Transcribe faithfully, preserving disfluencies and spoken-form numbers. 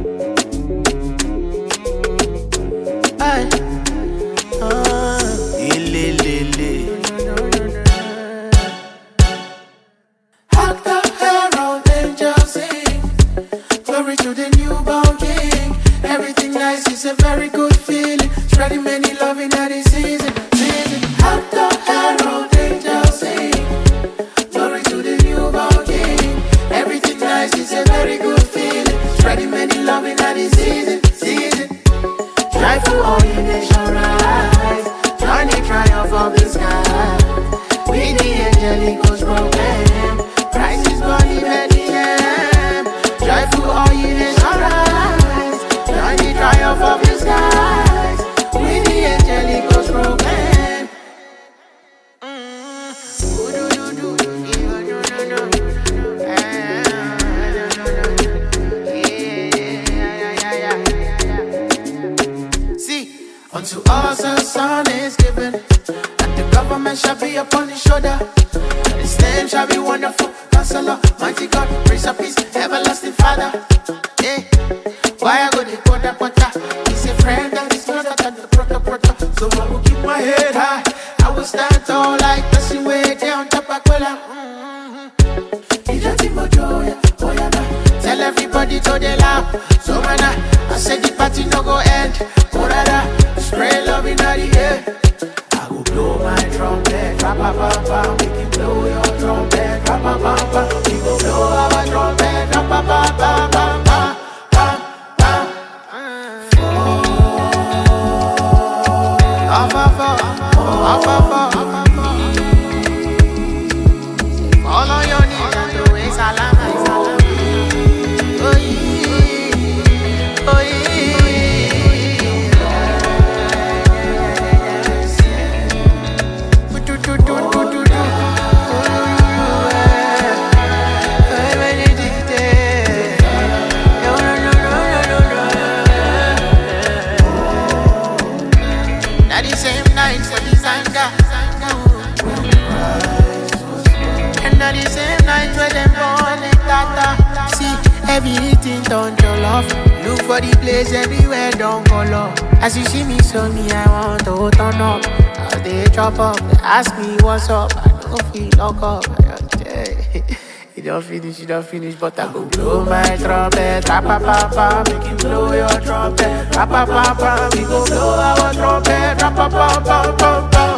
Aye. Ah, ilelele. Hark the herald angels sing, glory to the newborn King. Everything nice is a very good feeling, spreading many loving at the season. Season. Hark the herald angels sing, glory to the newborn King. Everything nice is a very good feeling, spreading many loving at the season. Season. Joyful all the nation rise, join the triumph of the sky. With the angelic host proclaim, Christ is born in Bethlehem. Joyful all the nation rise, join the triumph of the skies. With the angelic host proclaim. See, unto us a son is given, and the government shall be upon his shoulder. And his name shall be Wonderful Counselor, Mighty God, Prince of Peace, Everlasting Father. Yeah. Why I go the quarter quarter? He's a friend that is closer than the brother brother. So I will keep my head high. I will stand tall like the way down Tapacola. Tell everybody to the laugh. So man, I, I said the party no go end. Orada, spray love in the air. I will blow my trumpet, ra-pa-pa-pa. We can blow your trumpet, ra-pa-pa-pa. We go blow our trumpet, ra-pa-pa-pa-pa-pa. Up, up, up, up, up, up. Fall on your knees and throw a salam, salam. Oh yeah, oh yeah. Do do do do do do. Now the same night for the Zanga, and now the same night where them born in Tata. See, everything turn to love. Look for the place everywhere, don't go low. As you see me, so me, I want to turn up. How they chop up, they ask me what's up. I don't feel lock up. You don't finish, you don't finish, but I go blow my trumpet. Ra-pa-pa-pa, make you blow your trumpet. Ra-pa-pa-pa, we go blow our trumpet. Ra-pa-pa-pa-pa-pa.